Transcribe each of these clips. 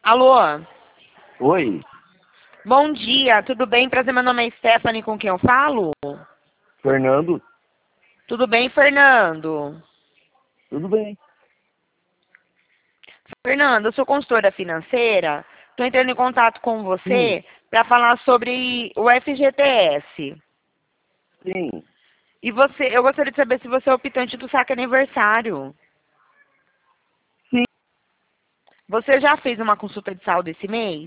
Alô? Oi, Bom dia, tudo bem? Prazer, meu nome é Stephanie, com quem eu falo? Fernando, Tudo bem, Fernando? tudo bem? Fernando, eu sou consultora financeira. Estou entrando em contato com Sim, você para falar sobre o FGTS. sim. Eu gostaria de saber se você é optante do saque aniversário. Sim, Você já fez uma consulta de saúde esse mês?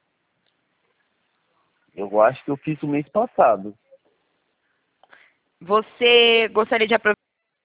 eu acho que eu fiz o mês passado. Você gostaria de aproveitar?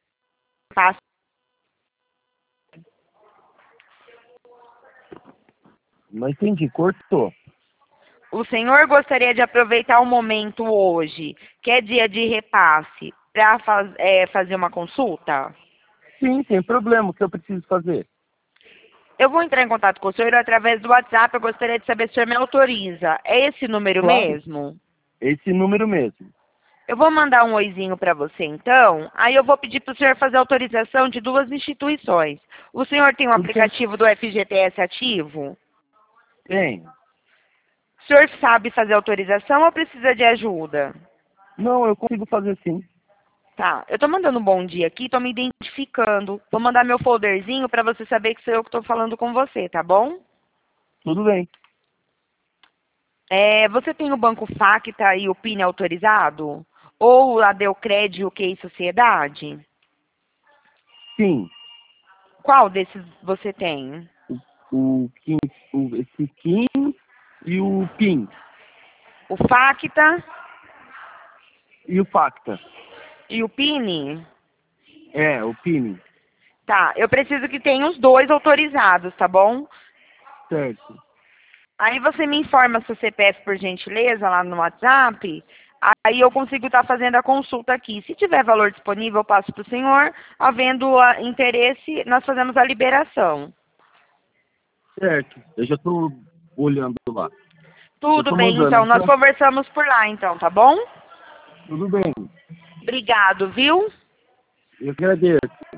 Não entendi, cortou. O senhor gostaria de aproveitar o momento hoje, que é dia de repasse, para fazer uma consulta? Sim, sem problema, o que eu preciso fazer? Eu vou entrar em contato com o senhor através do WhatsApp. Eu gostaria de saber se o senhor me autoriza. É esse número Claro, mesmo? esse número mesmo. Eu vou mandar um oizinho para você, então. Aí eu vou pedir para o senhor fazer autorização de duas instituições. O senhor tem o Tudo bem? aplicativo do FGTS ativo? Tem. O senhor sabe fazer autorização ou precisa de ajuda? Não, eu consigo fazer sim. Tá, eu tô mandando um bom dia aqui, tô me identificando. Vou mandar meu folderzinho para você saber que sou eu que tô falando com você, tá bom? Tudo bem. Você tem o Banco Facta e o PIN autorizado? Ou a Deucred e o QI Sociedade? Sim, Qual desses você tem? o Kim, esse Kim e o PIN O Facta e o Facta. e o PIN? É, o PIN, Tá, eu preciso que tenha os dois autorizados, tá bom? certo. Aí você me informa seu CPF por gentileza lá no WhatsApp. Aí eu consigo estar fazendo a consulta aqui. Se tiver valor disponível, eu passo para o senhor. Havendo interesse, nós fazemos a liberação. Certo, eu já estou olhando lá. Eu Tudo estou bem, mandando, então. Nós então, conversamos por lá, então, tá bom? tudo bem. Obrigado, viu? Eu agradeço.